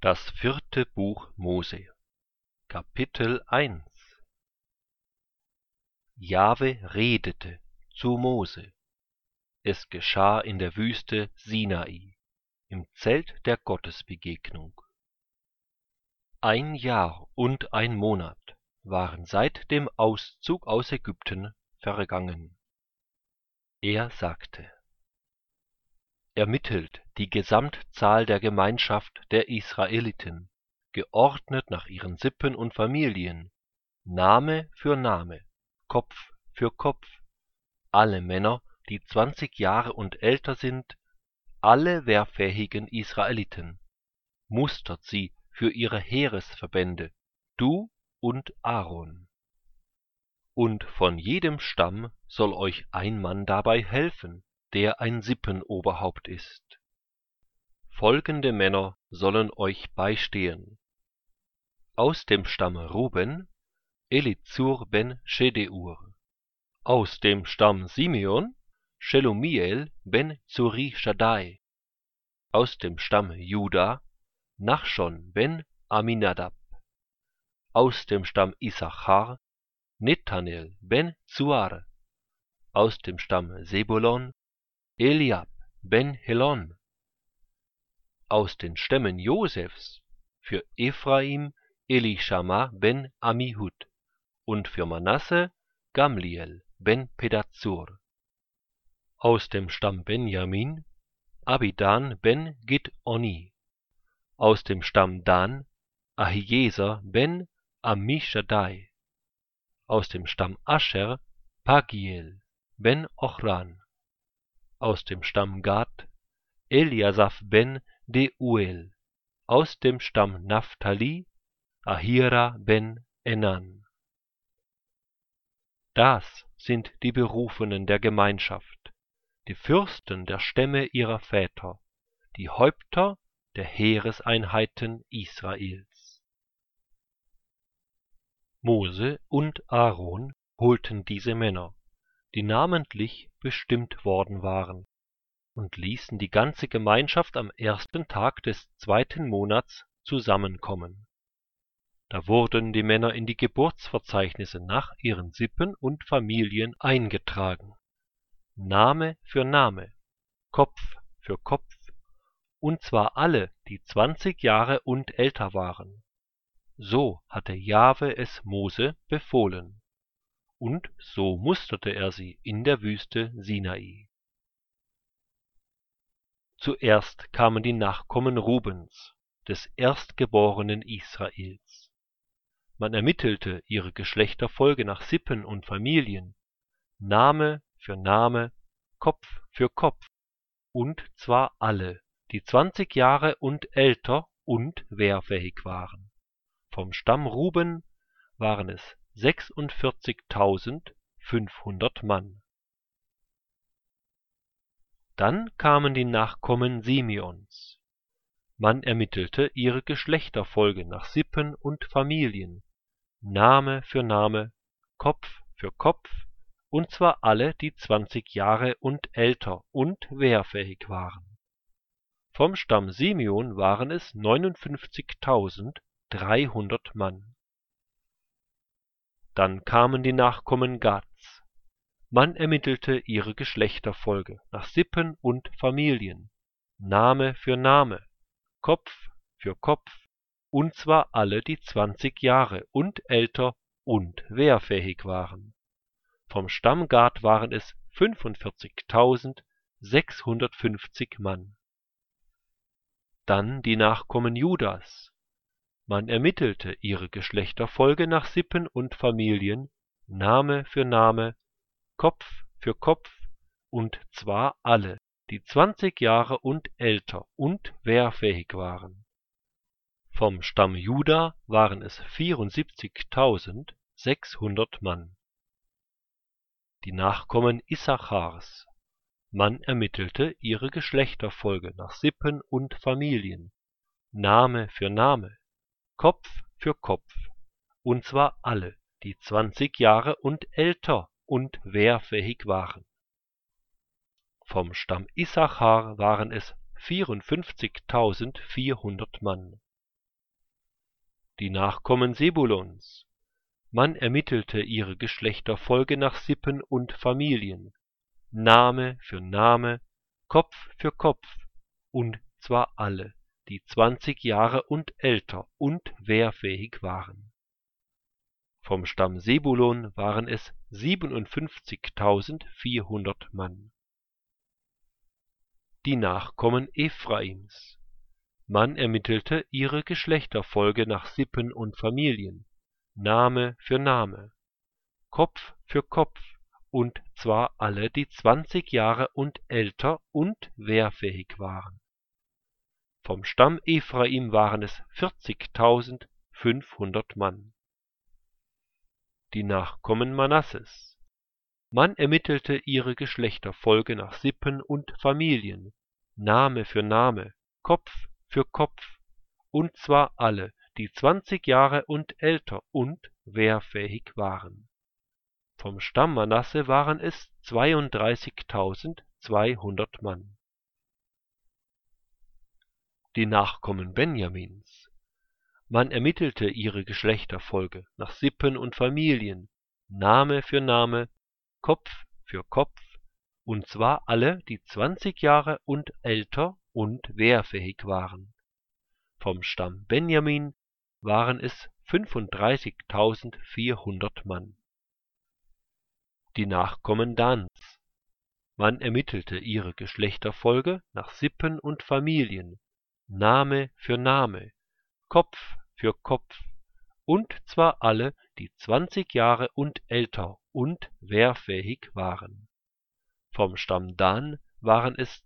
Das 4. Buch Mose, Kapitel 1. Jahwe redete zu Mose. Es geschah in der Wüste Sinai, im Zelt der Gottesbegegnung. 1 Jahr und 1 Monat waren seit dem Auszug aus Ägypten vergangen. Er sagte: Ermittelt die Gesamtzahl der Gemeinschaft der Israeliten, geordnet nach ihren Sippen und Familien, Name für Name, Kopf für Kopf, alle Männer, die 20 Jahre und älter sind, alle wehrfähigen Israeliten, mustert sie für ihre Heeresverbände, du und Aaron. Und von jedem Stamm soll euch ein Mann dabei helfen, der ein Sippenoberhaupt ist. Folgende Männer sollen euch beistehen: aus dem Stamm Ruben, Elizur ben Schedeur; aus dem Stamm Simeon, Shelumiel ben Zuri-Shaddai; aus dem Stamm Juda, Nachschon ben Aminadab; aus dem Stamm Issachar, Nethanel ben Zuar; aus dem Stamm Sebulon, Eliab ben Helon; aus den Stämmen Josefs, für Ephraim Elishama ben Ammihud und für Manasse Gamliel ben Pedazur; aus dem Stamm Benjamin Abidan ben Gid'oni; aus dem Stamm Dan Ahieser ben Ammischaddai; aus dem Stamm Ascher Pagiel ben Ochran; aus dem Stamm Gad Eliasaph ben Deuel; aus dem Stamm Naphtali Ahira ben Enan. Das sind die Berufenen der Gemeinschaft, die Fürsten der Stämme ihrer Väter, die Häupter der Heereseinheiten Israels. Mose und Aaron holten diese Männer, die namentlich bestimmt worden waren, und ließen die ganze Gemeinschaft am 1. Tag des 2. Monats zusammenkommen. Da wurden die Männer in die Geburtsverzeichnisse nach ihren Sippen und Familien eingetragen, Name für Name, Kopf für Kopf, und zwar alle, die 20 Jahre und älter waren. So hatte Jahwe es Mose befohlen, und so musterte er sie in der Wüste Sinai. Zuerst kamen die Nachkommen Rubens, des erstgeborenen Israels. Man ermittelte ihre Geschlechterfolge nach Sippen und Familien, Name für Name, Kopf für Kopf, und zwar alle, die 20 Jahre und älter und wehrfähig waren. Vom Stamm Ruben waren es 46.500 Mann. Dann kamen die Nachkommen Simeons. Man ermittelte ihre Geschlechterfolge nach Sippen und Familien, Name für Name, Kopf für Kopf, und zwar alle, die 20 Jahre und älter und wehrfähig waren. Vom Stamm Simeon waren es 59.300 Mann. Dann kamen die Nachkommen Gads. Man ermittelte ihre Geschlechterfolge nach Sippen und Familien, Name für Name, Kopf für Kopf, und zwar alle, die 20 Jahre und älter und wehrfähig waren. Vom Stamm Gad waren es 45.650 Mann. Dann die Nachkommen Judas. Man ermittelte ihre Geschlechterfolge nach Sippen und Familien, Name für Name, Kopf für Kopf, und zwar alle, die 20 Jahre und älter und wehrfähig waren. Vom Stamm Juda waren es 74.600 Mann. Die Nachkommen Issachars. Man ermittelte ihre Geschlechterfolge nach Sippen und Familien, Name für Name, Kopf für Kopf, und zwar alle, die 20 Jahre und älter und wehrfähig waren. Vom Stamm Issachar waren es 54.400 Mann. Die Nachkommen Sebulons. Man ermittelte ihre Geschlechterfolge nach Sippen und Familien, Name für Name, Kopf für Kopf, und zwar alle, die 20 Jahre und älter und wehrfähig waren. Vom Stamm Sebulon waren es 57.400 Mann. Die Nachkommen Ephraims. Man ermittelte ihre Geschlechterfolge nach Sippen und Familien, Name für Name, Kopf für Kopf, und zwar alle, die 20 Jahre und älter und wehrfähig waren. Vom Stamm Ephraim waren es 40.500 Mann. Die Nachkommen Manasses. Man ermittelte ihre Geschlechterfolge nach Sippen und Familien, Name für Name, Kopf für Kopf, und zwar alle, die 20 Jahre und älter und wehrfähig waren. Vom Stamm Manasse waren es 32.200 Mann. Die Nachkommen Benjamins. Man ermittelte ihre Geschlechterfolge nach Sippen und Familien, Name für Name, Kopf für Kopf, und zwar alle, die 20 Jahre und älter und wehrfähig waren. Vom Stamm Benjamin waren es 35.400 Mann. Die Nachkommen Dans. Man ermittelte ihre Geschlechterfolge nach Sippen und Familien, Name für Name, Kopf für Kopf, und zwar alle, die 20 Jahre und älter und wehrfähig waren. Vom Stamm Dan waren es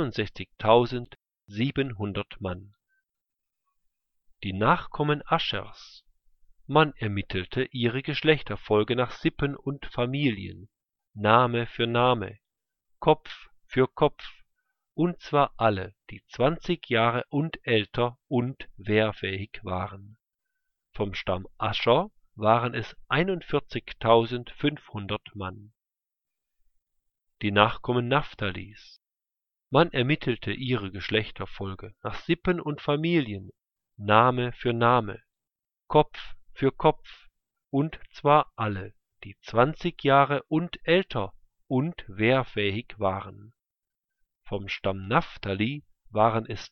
62.700 Mann. Die Nachkommen Aschers. Man ermittelte ihre Geschlechterfolge nach Sippen und Familien, Name für Name, Kopf für Kopf, und zwar alle, die 20 Jahre und älter und wehrfähig waren. Vom Stamm Ascher waren es 41.500 Mann. Die Nachkommen Naphthalis. Man ermittelte ihre Geschlechterfolge nach Sippen und Familien, Name für Name, Kopf für Kopf, und zwar alle, die 20 Jahre und älter und wehrfähig waren. Vom Stamm Naphtali waren es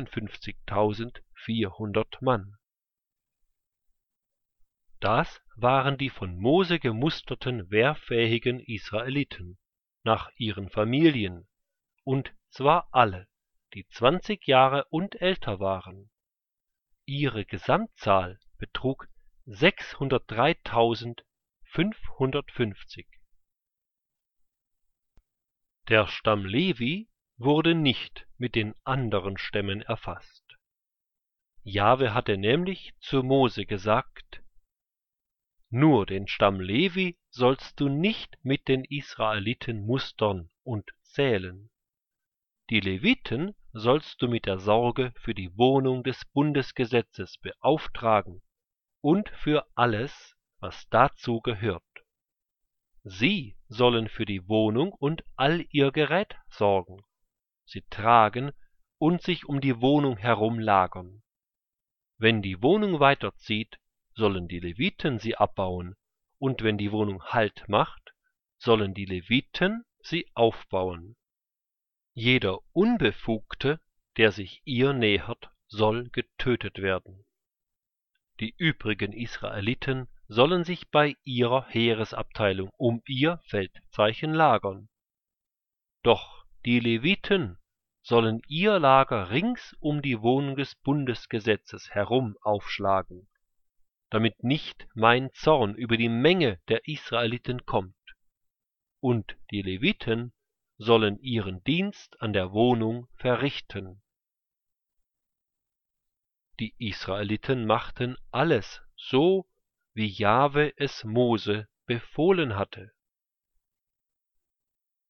53.400 Mann. Das waren die von Mose gemusterten wehrfähigen Israeliten nach ihren Familien, und zwar alle, die 20 Jahre und älter waren. Ihre Gesamtzahl betrug 603.550. Der Stamm Levi wurde nicht mit den anderen Stämmen erfasst. Jahwe hatte nämlich zu Mose gesagt: Nur den Stamm Levi sollst du nicht mit den Israeliten mustern und zählen. Die Leviten sollst du mit der Sorge für die Wohnung des Bundesgesetzes beauftragen und für alles, was dazu gehört. Sie sollen für die Wohnung und all ihr Gerät sorgen, sie tragen und sich um die Wohnung herum lagern. Wenn die Wohnung weiterzieht, sollen die Leviten sie abbauen, und wenn die Wohnung Halt macht, sollen die Leviten sie aufbauen. Jeder Unbefugte, der sich ihr nähert, soll getötet werden. Die übrigen Israeliten sollen sich bei ihrer Heeresabteilung um ihr Feldzeichen lagern. Doch die Leviten sollen ihr Lager rings um die Wohnung des Bundesgesetzes herum aufschlagen, damit nicht mein Zorn über die Menge der Israeliten kommt. Und die Leviten sollen ihren Dienst an der Wohnung verrichten. Die Israeliten machten alles so, wie Jahwe es Mose befohlen hatte.